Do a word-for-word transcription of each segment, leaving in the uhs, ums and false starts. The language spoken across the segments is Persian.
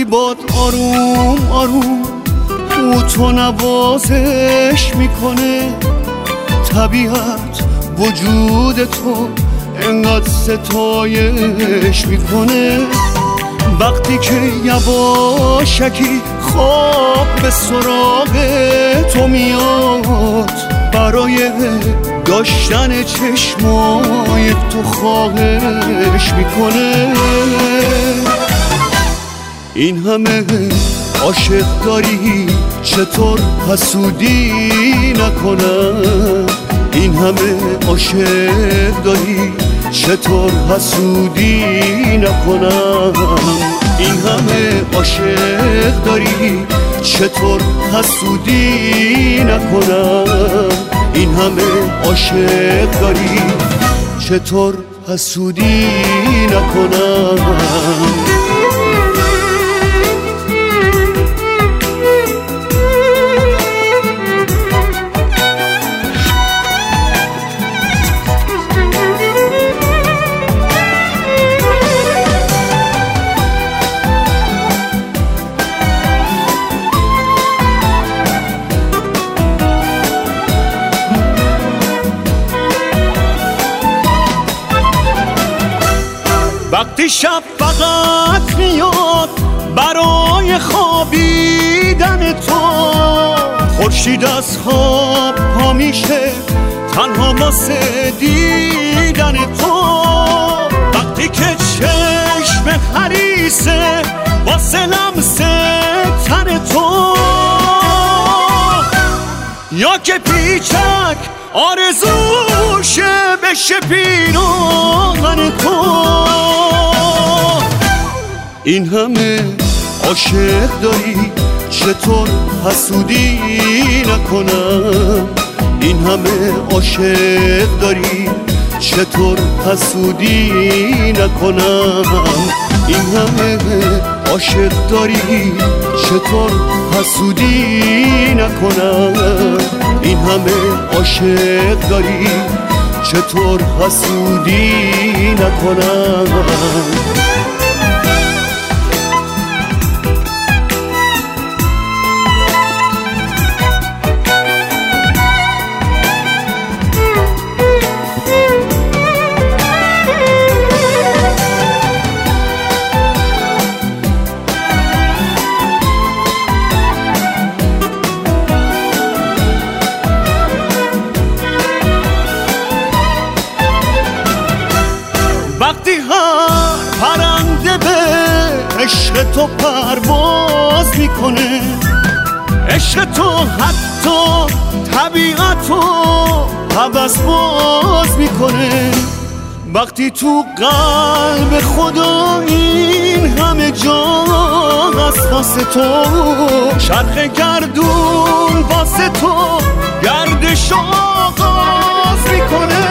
باد آروم آروم او تو نوازش میکنه، طبیعت وجود تو انقدر ستایش میکنه. وقتی که یواشکی خواب به سراغ تو میاد، برای داشتن چشمای تو خواهش میکنه. این همه عاشق داری چطور حسودی نکنم؟ این همه عاشق داری چطور حسودی نکنم؟ این همه عاشق داری چطور حسودی نکنم؟ این همه عاشق داری چطور حسودی نکنم؟ وقتی شب فقط میاد برای خوابیدن تو، خورشید از خواب پا میشه تنها واسه دیدن تو. وقتی که چشم خریسه واسه لمس تن تو، یا که پیچک آرزوشه بشه پیراهن تو. این همه عاشق داری چطور حسودی نکنم؟ این همه عاشق داری چطور حسودی نکنم؟ این همه عاشق داری چطور حسودی نکنم؟ این همه عاشق داری چطور حسودی نکنم؟ وقتی هر پرنده به عشق تو پرواز میکنه، عشق تو حتی طبیعتو هوس باز میکنه. وقتی تو قلب خدا این همه جا هست واسه تو، چرخ گردون واسه تو گردش آغاز میکنه.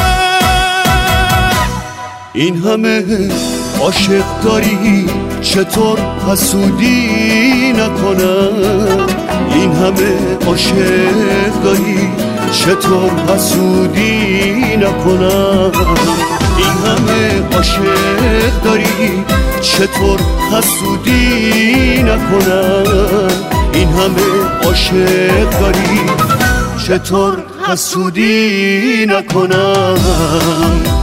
این همه عاشق داری چطور حسودی نکنم؟ این همه عاشق داری چطور حسودی نکنم؟ این همه عاشق داری چطور حسودی نکنم؟ این همه عاشق داری چطور حسودی نکنم؟